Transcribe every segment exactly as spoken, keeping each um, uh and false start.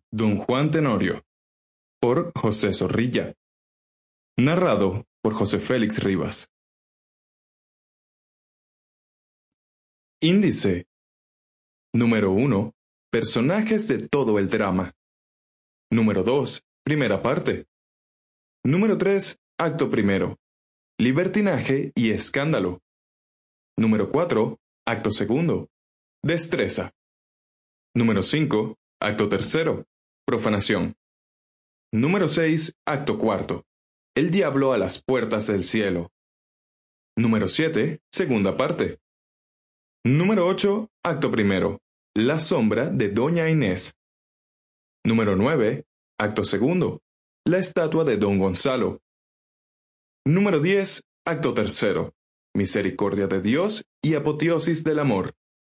Don Juan Tenorio, por José Zorrilla. Narrado por José Félix Rivas. Índice. Número uno. Personajes de todo el drama. Número dos. Primera parte. Número tres. Acto primero. Libertinaje y escándalo. Número cuatro. Acto segundo. Destreza. Número cinco. Acto tercero. Profanación. Número seis. Acto cuarto. El diablo a las puertas del cielo. Número siete. Segunda parte. Número ocho. Acto primero. La sombra de Doña Inés. Número nueve. Acto segundo. La estatua de Don Gonzalo. Número diez. Acto tercero. Misericordia de Dios y apoteosis del amor.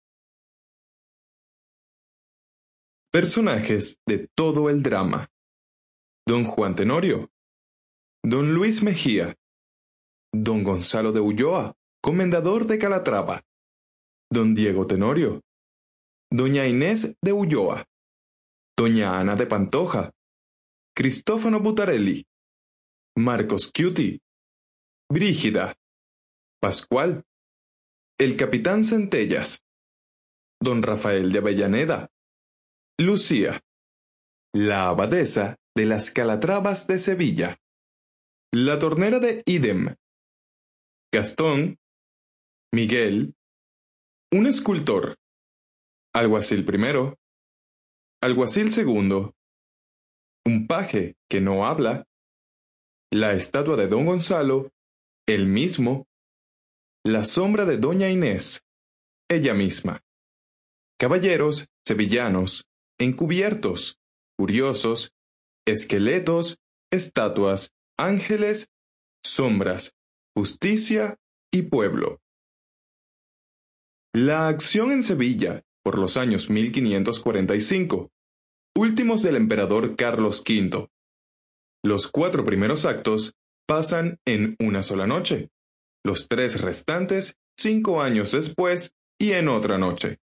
Personajes de todo el drama. Don Juan Tenorio. Don Luis Mejía. Don Gonzalo de Ulloa, comendador de Calatrava. Don Diego Tenorio. Doña Inés de Ulloa. Doña Ana de Pantoja. Cristófano Butarelli. Marcos Cuti. Brígida. Pascual. El capitán Centellas. Don Rafael de Avellaneda. Lucía. La abadesa de las Calatravas de Sevilla. La tornera de Idem. Gastón. Miguel. Un escultor. Alguacil primero. Alguacil segundo. Un paje que no habla. La estatua de Don Gonzalo. Él mismo. La sombra de Doña Inés. Ella misma. Caballeros sevillanos, encubiertos, curiosos, esqueletos, estatuas, ángeles, sombras, justicia y pueblo. La acción en Sevilla, por los años mil quinientos cuarenta y cinco, últimos del emperador Carlos quinto. Los cuatro primeros actos pasan en una sola noche, los tres restantes cinco años después y en otra noche.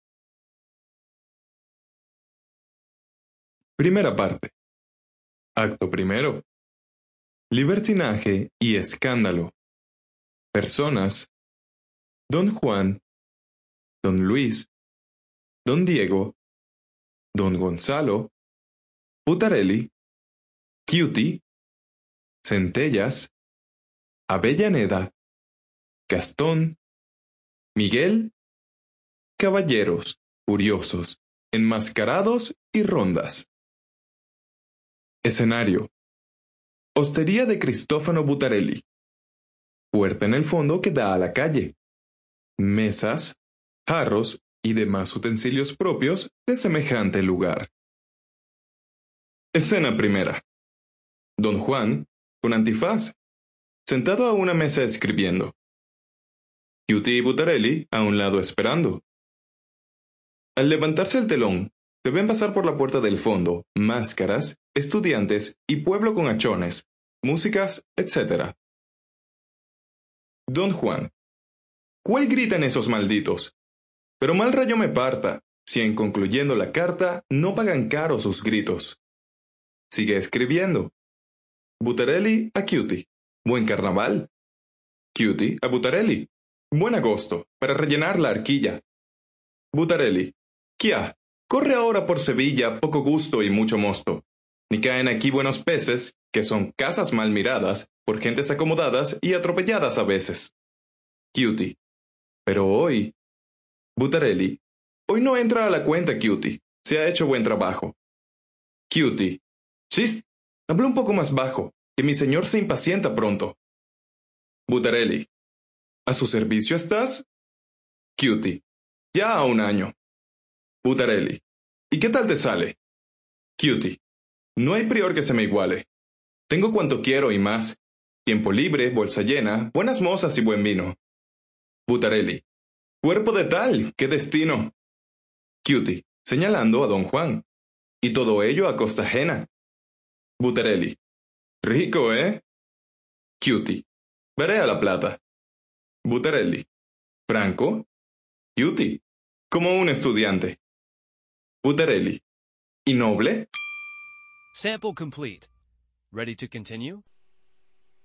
Primera parte. Acto primero. Libertinaje y escándalo. Personas. Don Juan. Don Luis. Don Diego. Don Gonzalo. Butarelli. Cuti. Centellas. Avellaneda. Gastón. Miguel. Caballeros, curiosos, enmascarados y rondas. Escenario. Hostería de Cristófano Butarelli. Puerta en el fondo que da a la calle. Mesas, jarros y demás utensilios propios de semejante lugar. Escena primera. Don Juan, con antifaz, sentado a una mesa escribiendo. Cuti y Butarelli a un lado esperando. Al levantarse el telón, se ven pasar por la puerta del fondo máscaras, estudiantes y pueblo con hachones, músicas, etcétera. Don Juan. ¿Cuál gritan esos malditos? Pero mal rayo me parta, si en concluyendo la carta no pagan caro sus gritos. Sigue escribiendo. Butarelli a Cuti. Buen carnaval. Cuti a Butarelli. Buen agosto, para rellenar la arquilla. Butarelli. Quiá, corre ahora por Sevilla poco gusto y mucho mosto. Ni caen aquí buenos peces, que son casas mal miradas, por gentes acomodadas y atropelladas a veces. Cuti. Pero hoy. Butarelli. Hoy no entra a la cuenta, Cuti. Se ha hecho buen trabajo. Cuti. Chist. Habla un poco más bajo, que mi señor se impacienta pronto. Butarelli. ¿A su servicio estás? Cuti. Ya a un año. Butarelli. ¿Y qué tal te sale? Cuti. No hay prior que se me iguale. Tengo cuanto quiero y más. Tiempo libre, bolsa llena, buenas mozas y buen vino. Butarelli. Cuerpo de tal, qué destino. Cuti, señalando a don Juan. Y todo ello a costa ajena. Butarelli. Rico, ¿eh? Cuti. Veré a la plata. Butarelli. Franco. Cuti. Como un estudiante. Butarelli. ¿Y noble? Sample complete. Ready to continue?